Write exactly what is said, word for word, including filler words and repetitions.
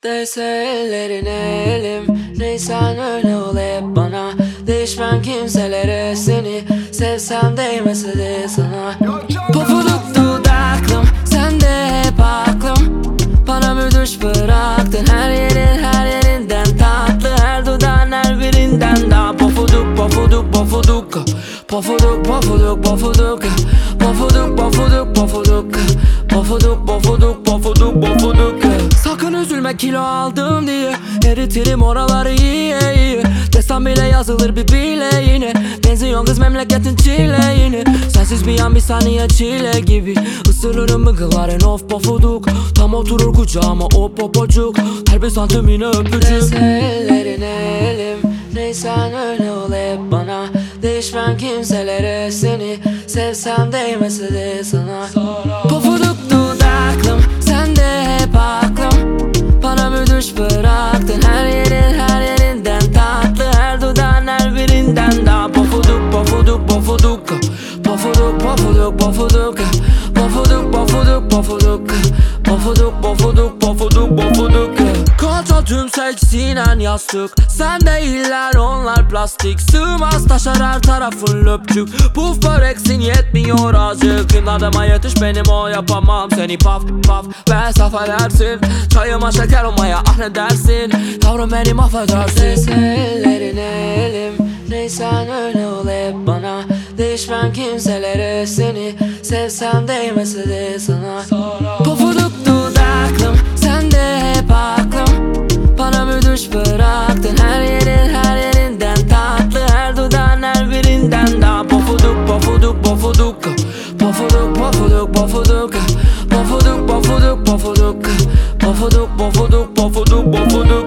Değse ellerine elim, neysen öyle ol hep bana. Değişmem kimselere, seni sevsem değmese de sana. Pofuduk dudaklım, sen de hep aklım. Bana müdüş bıraktın, her yerin her yerinden tatlı. Her dudağın her birinden daha pofuduk pofuduk pofuduk. Pofuduk pofuduk pofuduk. Pofuduk pofuduk pofuduk. Pofuduk pofuduk pofuduk pofuduk. Sakın üzülme kilo aldım diye, eritirim oraları iyi iyi. Destan bile yazılır bir bileğine. Benziyon kız memleketin çileğini. Sensiz bir an bir saniye çile gibi. Isırırım mıgıların of pofuduk. Tam oturur kucağıma o popocuk. Her bir santim yine öpücük. Değse ellerine elim, neysen öyle ol hep bana. Değişmem kimselere, seni sevsem değmese de sana. Pofuduk dudaklım, sen de hep aklım. Bana müdüş bıraktın, her yerin her yerinden tatlı. Her dudağın her birinden daha pofuduk pofuduk pofuduk. Pofuduk pofuduk pofuduk. Pofuduk pofuduk pofuduk. Pofuduk pofuduk pofuduk pofuduk. Kontrol tümsek sinen yastık. Sen değiller onlar plastik. Sığmaz taşar her tarafın löpçük. Puf böreksin yetmiyor azıcık. İmdadıma yetiş benim o yapamam. Seni paf paf ve saf edersin. Çayıma şeker olmaya ah ne dersin. Yavrum beni mahvedersin. Değse ellerine elim, neysen öyle ol hep bana. Değişmem kimselere, seni sevsem değmese de sana. Pofuduk dudaklım, sen de hep aklım. Bana müdüş bıraktın, her yerin her yerinden tatlı. Her dudağın her birinden daha pofuduk pofuduk pofuduk. Pofuduk pofuduk pofuduk. Pofuduk pofuduk pofuduk. Pofuduk pofuduk pofuduk pofuduk.